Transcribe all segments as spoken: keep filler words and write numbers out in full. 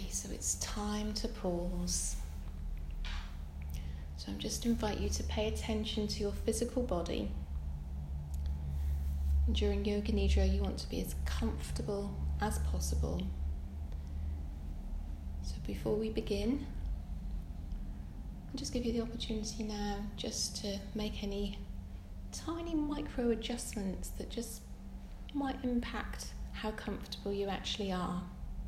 Okay, so it's time to pause. So I'm just invite you to pay attention to your physical body. During Yoga Nidra, you want to be as comfortable as possible. So before we begin, I'll just give you the opportunity now just to make any tiny micro adjustments that just might impact how comfortable you actually are.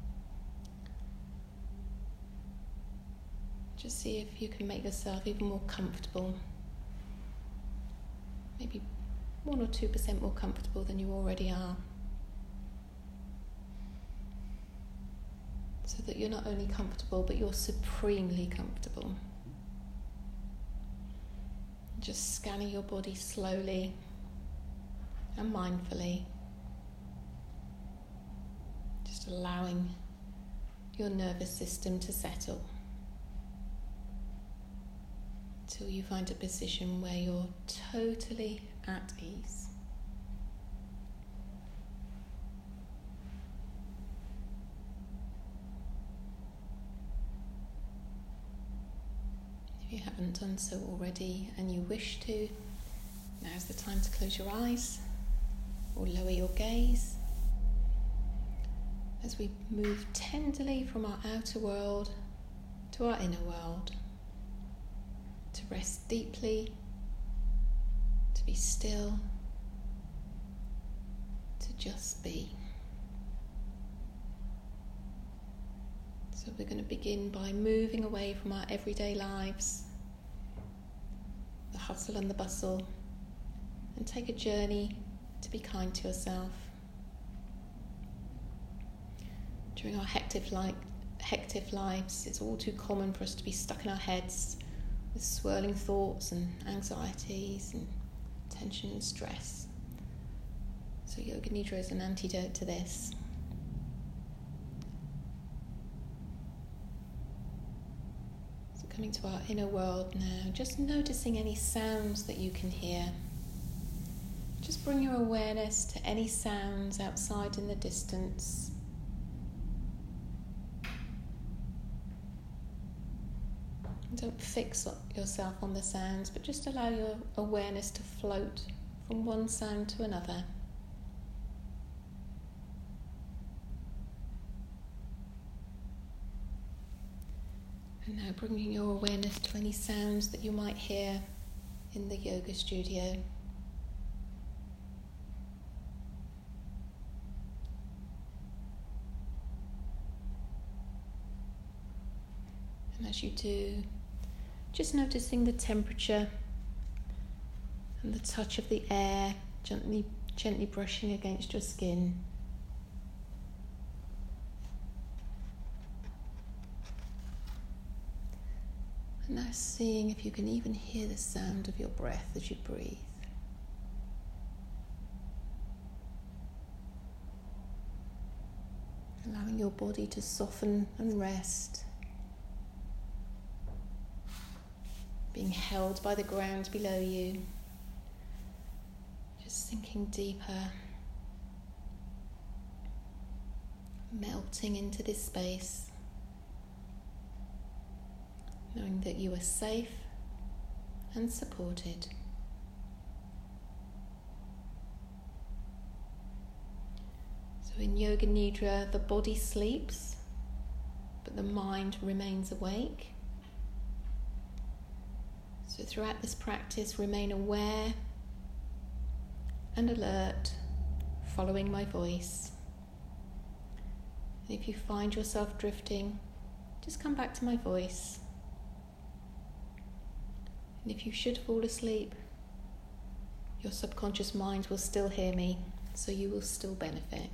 Just see if you can make yourself even more comfortable. Maybe one or two percent more comfortable than you already are. So that you're not only comfortable, but you're supremely comfortable. Just scanning your body slowly and mindfully. Just allowing your nervous system to settle. Till you find a position where you're totally at ease. If you haven't done so already and you wish to, now's the time to close your eyes or lower your gaze as we move tenderly from our outer world to our inner world. To rest deeply, to be still, to just be. So we're going to begin by moving away from our everyday lives, the hustle and the bustle, and take a journey to be kind to yourself. During our hectic, li- hectic lives, it's all too common for us to be stuck in our heads with swirling thoughts and anxieties and tension and stress. So Yoga Nidra is an antidote to this. So coming to our inner world now, just noticing any sounds that you can hear. Just bring your awareness to any sounds outside in the distance. Don't fix yourself on the sounds, but just allow your awareness to float from one sound to another. And now bringing your awareness to any sounds that you might hear in the yoga studio. And as you do, just noticing the temperature and the touch of the air gently, gently brushing against your skin. And now seeing if you can even hear the sound of your breath as you breathe. Allowing your body to soften and rest. Being held by the ground below you, just sinking deeper, melting into this space, knowing that you are safe and supported. So in Yoga Nidra, the body sleeps, but the mind remains awake. So throughout this practice, remain aware and alert, following my voice. And if you find yourself drifting, just come back to my voice. And if you should fall asleep, your subconscious mind will still hear me, so you will still benefit.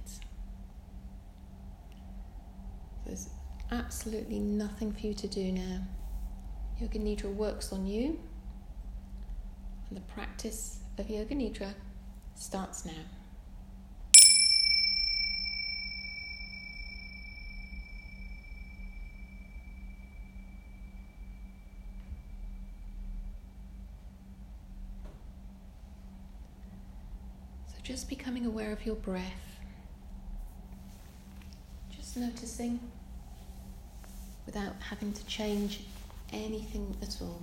There's absolutely nothing for you to do now. Yoga Nidra works on you. And the practice of Yoga Nidra starts now. So just becoming aware of your breath. Just noticing without having to change anything at all.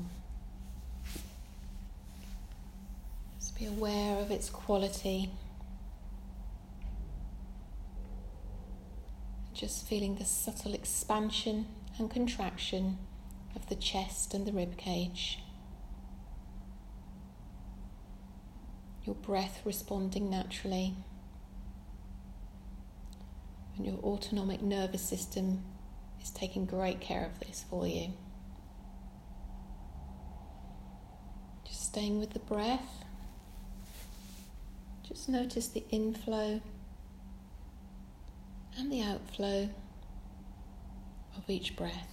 Just be aware of its quality. Just feeling the subtle expansion and contraction of the chest and the rib cage. Your breath responding naturally. And your autonomic nervous system is taking great care of this for you. Just staying with the breath. Just notice the inflow and the outflow of each breath.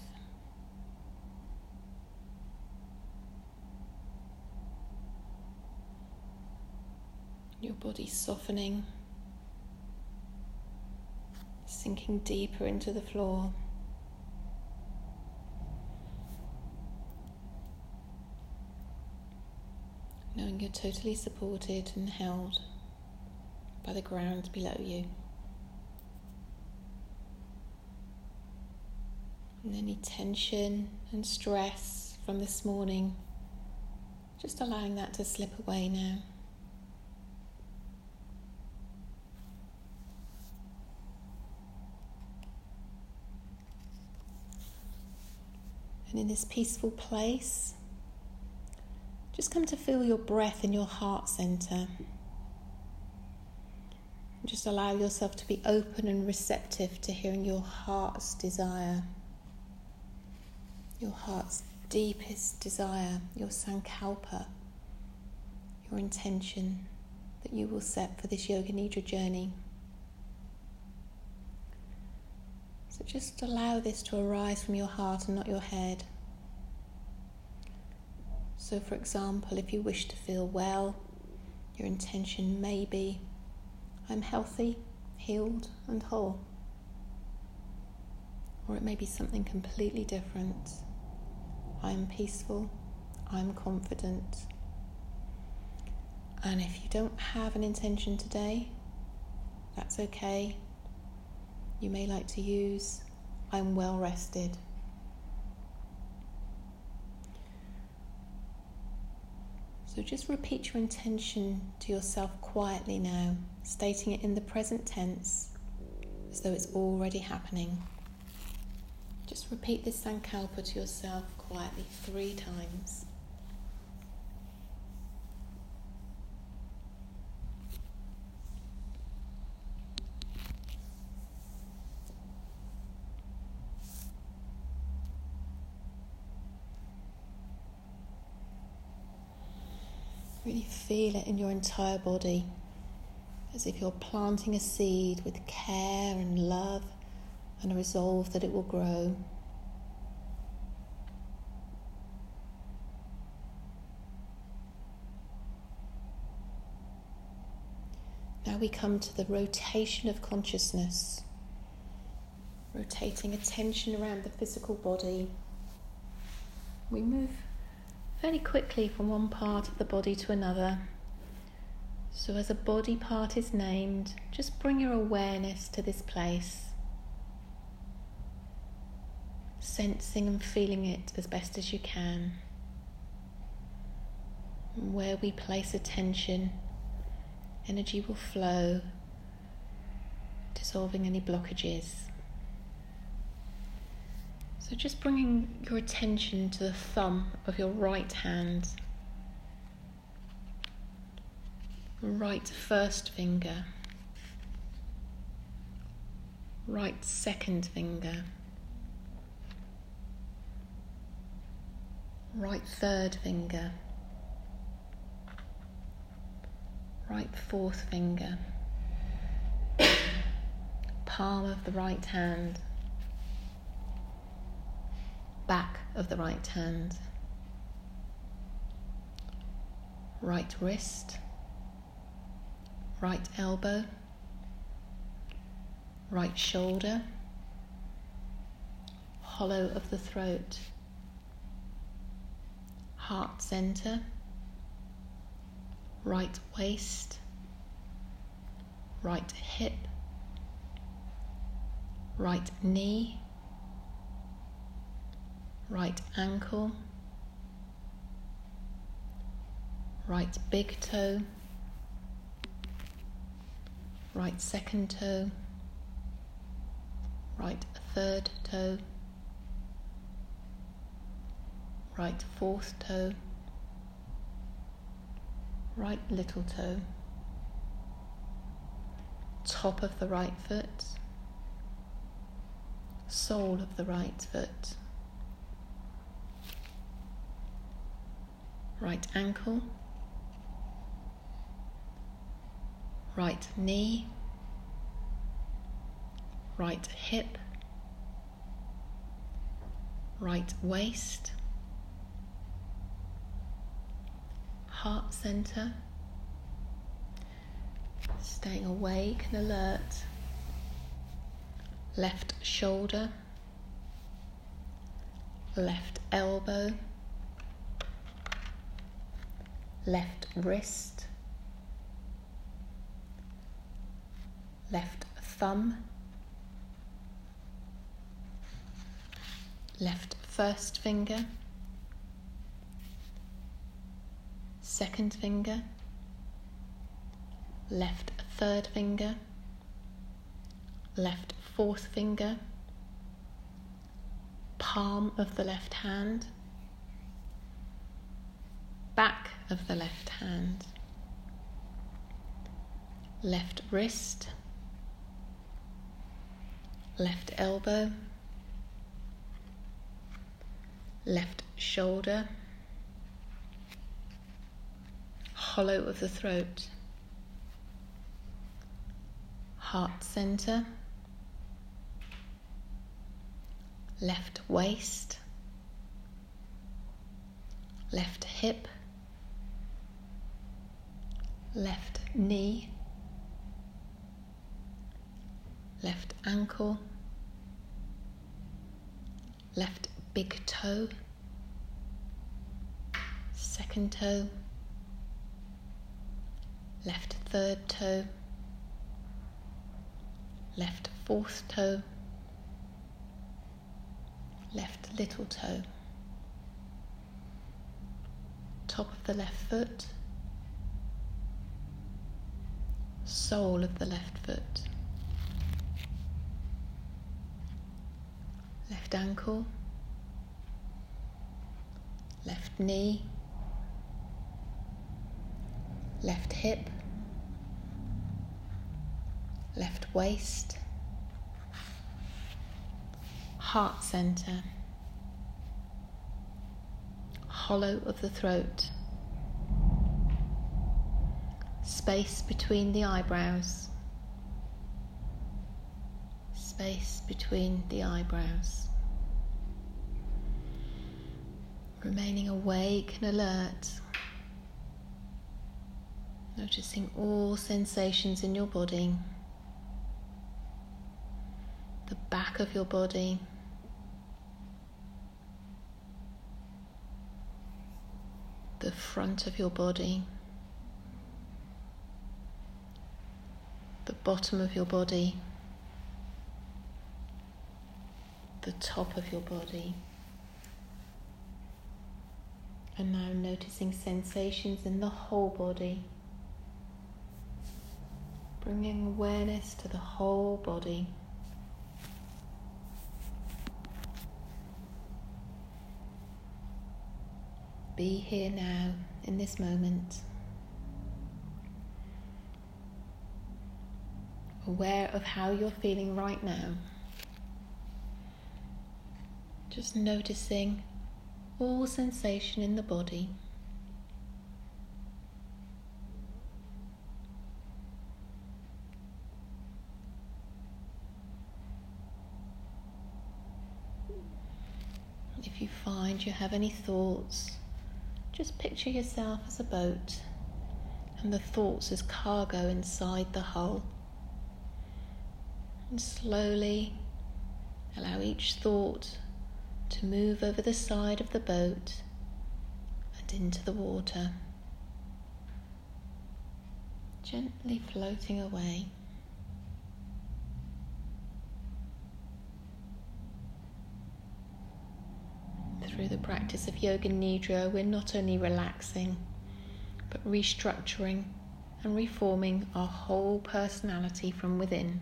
Your body softening, sinking deeper into the floor. Knowing you're totally supported and held by the ground below you. And any tension and stress from this morning, just allowing that to slip away now. And in this peaceful place, just come to feel your breath in your heart center. And just allow yourself to be open and receptive to hearing your heart's desire. Your heart's deepest desire, your sankalpa, your intention that you will set for this Yoga Nidra journey. So just allow this to arise from your heart and not your head. So for example, if you wish to feel well, your intention may be, I'm healthy, healed and whole. Or it may be something completely different. I am peaceful, I'm confident. And if you don't have an intention today, that's okay. You may like to use, I'm well rested. So just repeat your intention to yourself quietly now, stating it in the present tense, as though it's already happening. Just repeat this sankalpa to yourself quietly three times. Really feel it in your entire body, as if you're planting a seed with care and love and a resolve that it will grow. Now we come to the rotation of consciousness, rotating attention around the physical body. We move fairly quickly from one part of the body to another. So as a body part is named, just bring your awareness to this place, sensing and feeling it as best as you can. And where we place attention, energy will flow, dissolving any blockages. So just bringing your attention to the thumb of your right hand, right first finger, right second finger, right third finger, right fourth finger, palm of the right hand, back of the right hand, right wrist, right elbow, right shoulder, hollow of the throat, heart center, right waist, right hip, right knee, right ankle, right big toe, right second toe, right third toe, right fourth toe, right little toe, top of the right foot, sole of the right foot, right ankle, right knee, right hip, right waist, heart center, staying awake and alert, left shoulder, left elbow, left wrist, left thumb, left first finger, second finger, left third finger, left fourth finger, palm of the left hand, back of the left hand, left wrist, left elbow, left shoulder, hollow of the throat, heart center, left waist, left hip, left knee, left ankle, left big toe, second toe, left third toe, left fourth toe, left little toe, top of the left foot, sole of the left foot, left ankle, left knee, left hip, left waist, heart center, hollow of the throat, space between the eyebrows, space between the eyebrows. Remaining awake and alert, noticing all sensations in your body, the back of your body, the front of your body, the bottom of your body, the top of your body. And now noticing sensations in the whole body, bringing awareness to the whole body. Be here now, in this moment, aware of how you're feeling right now. Just noticing all sensation in the body. If you find you have any thoughts, just picture yourself as a boat and the thoughts as cargo inside the hull. And slowly allow each thought to move over the side of the boat and into the water, gently floating away. Through the practice of Yoga Nidra, we're not only relaxing, but restructuring and reforming our whole personality from within.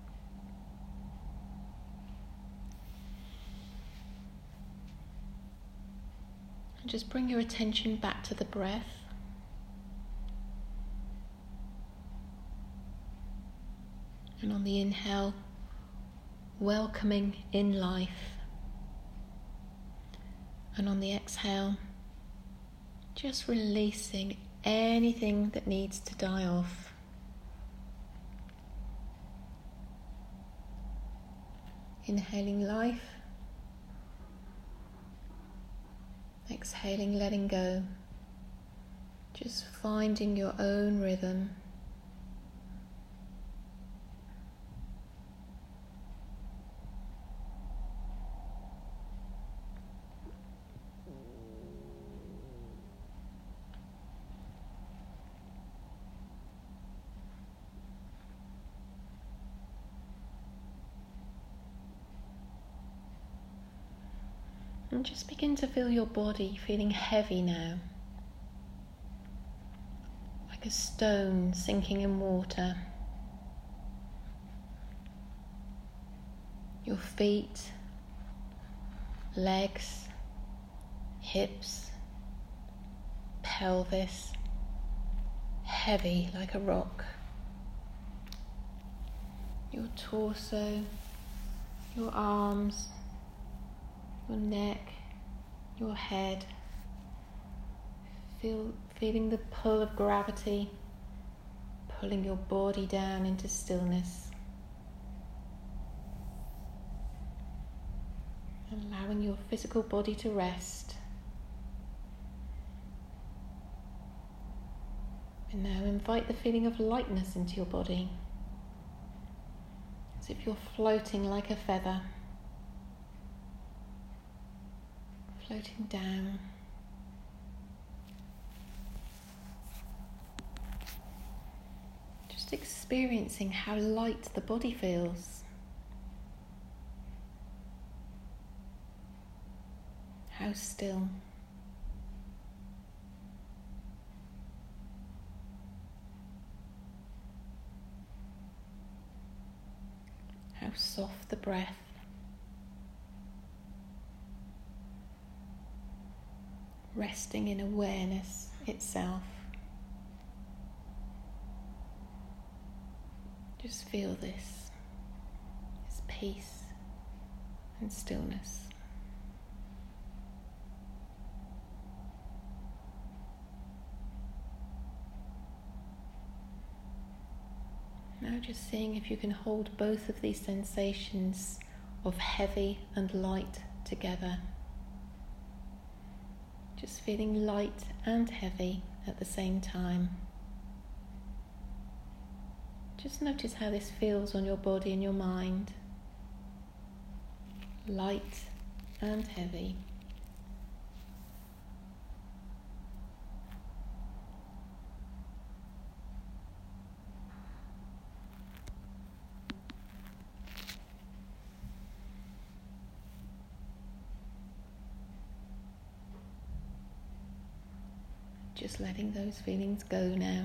And just bring your attention back to the breath. And on the inhale, welcoming in life. And on the exhale, just releasing anything that needs to die off. Inhaling life. Exhaling, letting go. Just finding your own rhythm. And just begin to feel your body feeling heavy now, like a stone sinking in water. Your feet, legs, hips, pelvis, heavy like a rock. Your torso, your arms, your neck, your head, feel, feeling the pull of gravity, pulling your body down into stillness. Allowing your physical body to rest. And now invite the feeling of lightness into your body, as if you're floating like a feather. Floating down. Just experiencing how light the body feels. How still. How soft the breath. Resting in awareness itself. Just feel this, this peace and stillness. Now just seeing if you can hold both of these sensations of heavy and light together. Just feeling light and heavy at the same time. Just notice how this feels on your body and your mind. Light and heavy. Just letting those feelings go now.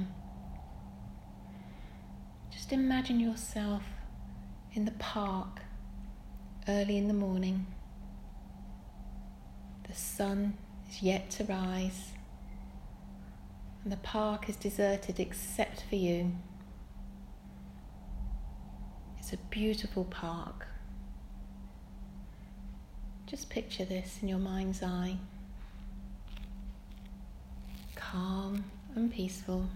Just imagine yourself in the park early in the morning. The sun is yet to rise and the park is deserted except for you. It's a beautiful park. Just picture this in your mind's eye. Calm and peaceful.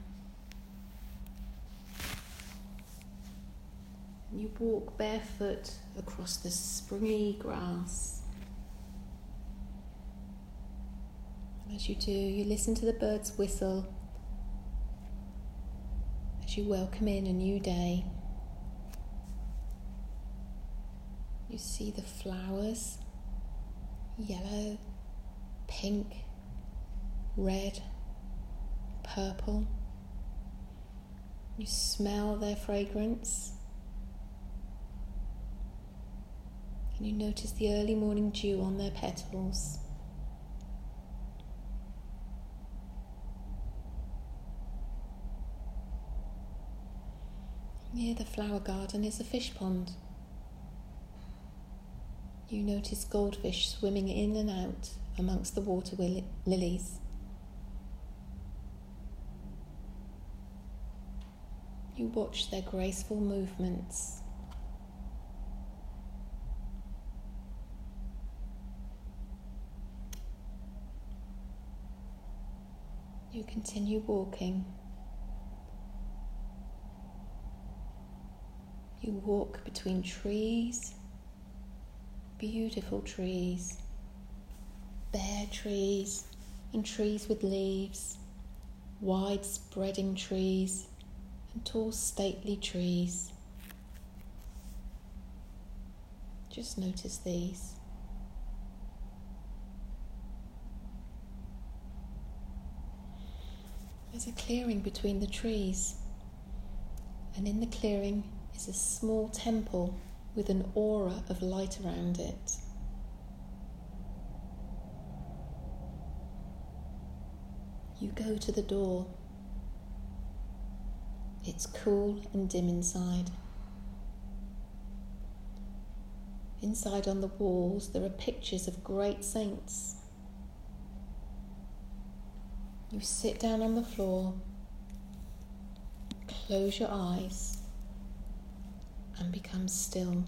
And you walk barefoot across the springy grass. And as you do, you listen to the birds whistle as you welcome in a new day. You see the flowers, yellow, pink, red, purple. You smell their fragrance. And you notice the early morning dew on their petals. Near the flower garden is a fish pond. You notice goldfish swimming in and out amongst the water willi- lilies. You watch their graceful movements. You continue walking. You walk between trees, beautiful trees, bare trees and trees with leaves, wide spreading trees and tall stately trees. Just notice these. There's a clearing between the trees, and in the clearing is a small temple with an aura of light around it. You go to the door. It's cool and dim inside. Inside on the walls there are pictures of great saints. You sit down on the floor, close your eyes, and become still.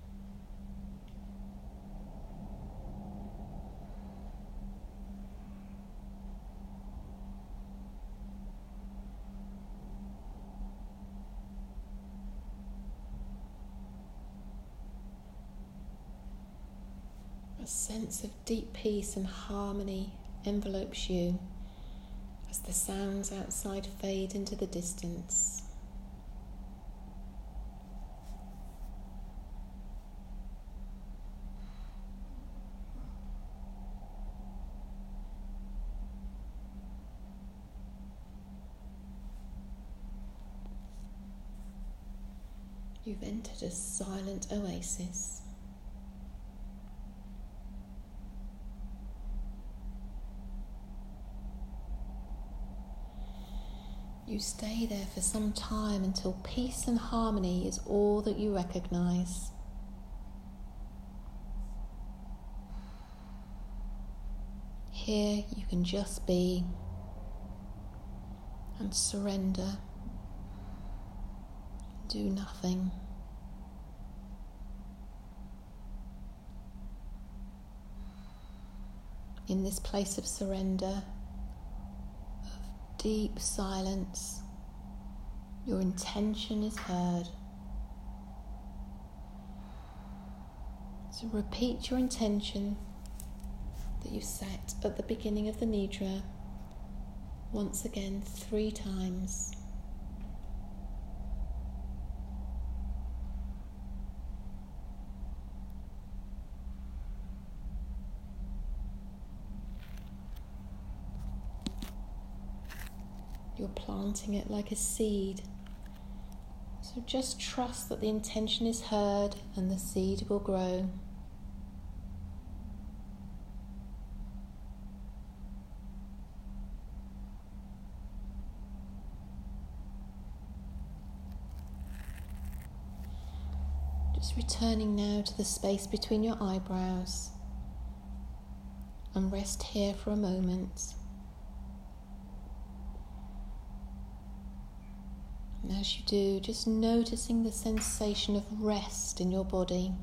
A sense of deep peace and harmony envelopes you as the sounds outside fade into the distance. You've entered a silent oasis. You stay there for some time until peace and harmony is all that you recognize. Here you can just be and surrender, do nothing. In this place of surrender, deep silence, your intention is heard. So repeat your intention that you set at the beginning of the Nidra once again three times. You're planting it like a seed. So just trust that the intention is heard and the seed will grow. Just returning now to the space between your eyebrows, and rest here for a moment. And as you do, just noticing the sensation of rest in your body,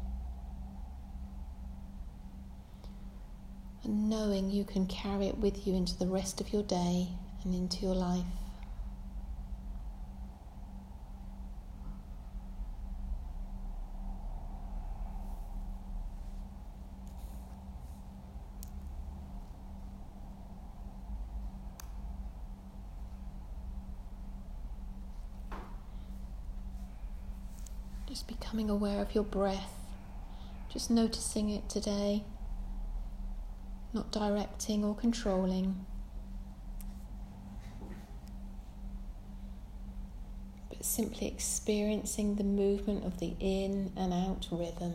and knowing you can carry it with you into the rest of your day and into your life. Just becoming aware of your breath, just noticing it today, not directing or controlling, but simply experiencing the movement of the in and out rhythm.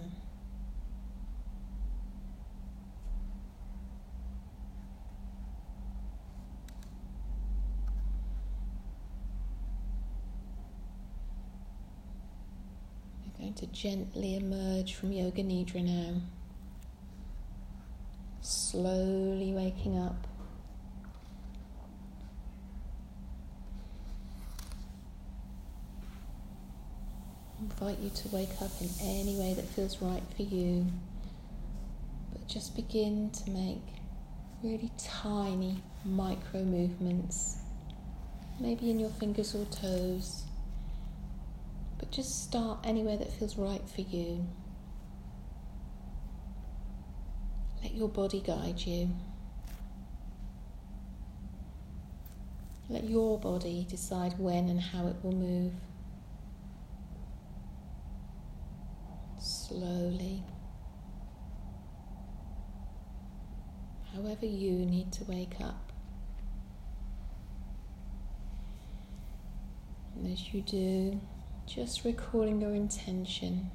Trying to gently emerge from Yoga Nidra now. Slowly waking up. I invite you to wake up in any way that feels right for you. But just begin to make really tiny micro movements. Maybe in your fingers or toes. But just start anywhere that feels right for you. Let your body guide you. Let your body decide when and how it will move. Slowly. However you need to wake up. And as you do, just recalling your intention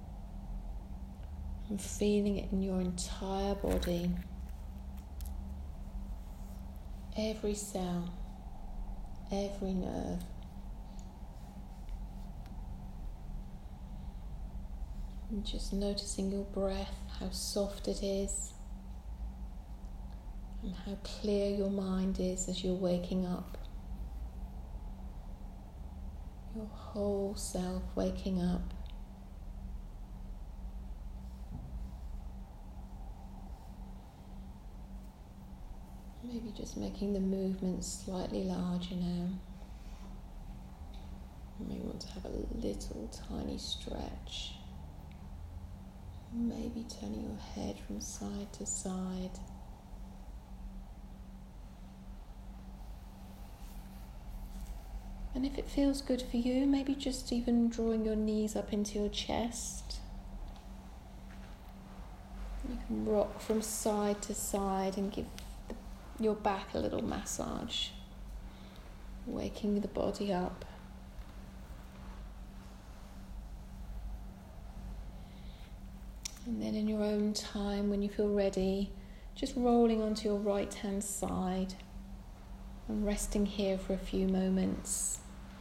and feeling it in your entire body, every cell, every nerve. And just noticing your breath, how soft it is, and how clear your mind is as you're waking up. Your whole self waking up. Maybe just making the movements slightly larger now. You may want to have a little tiny stretch. Maybe turning your head from side to side. And if it feels good for you, maybe just even drawing your knees up into your chest. You can rock from side to side and give the, your back a little massage, waking the body up. And then in your own time, when you feel ready, just rolling onto your right hand side and resting here for a few moments.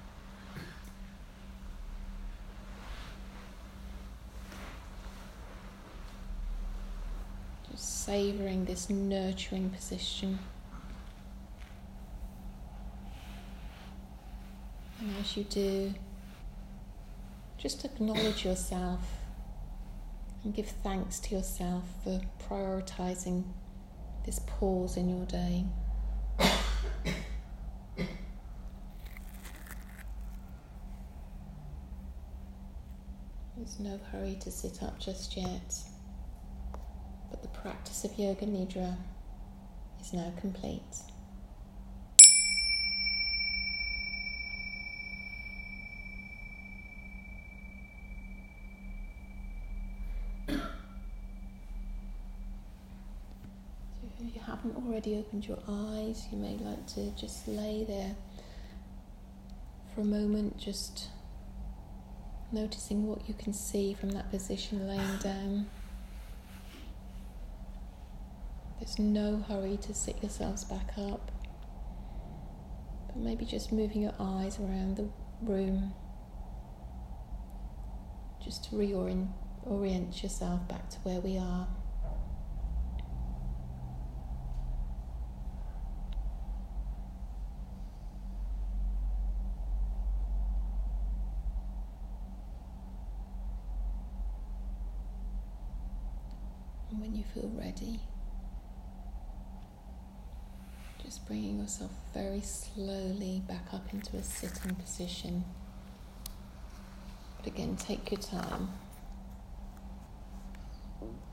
Just savouring this nurturing position. And as you do, just acknowledge yourself and give thanks to yourself for prioritising this pause in your day. There's no hurry to sit up just yet, but the practice of Yoga Nidra is now complete. If you haven't already opened your eyes, you may like to just lay there for a moment, just noticing what you can see from that position, laying down. There's no hurry to sit yourselves back up, but maybe just moving your eyes around the room, just to reorient orient yourself back to where we are. And when you feel ready, just bringing yourself very slowly back up into a sitting position. But again, take your time.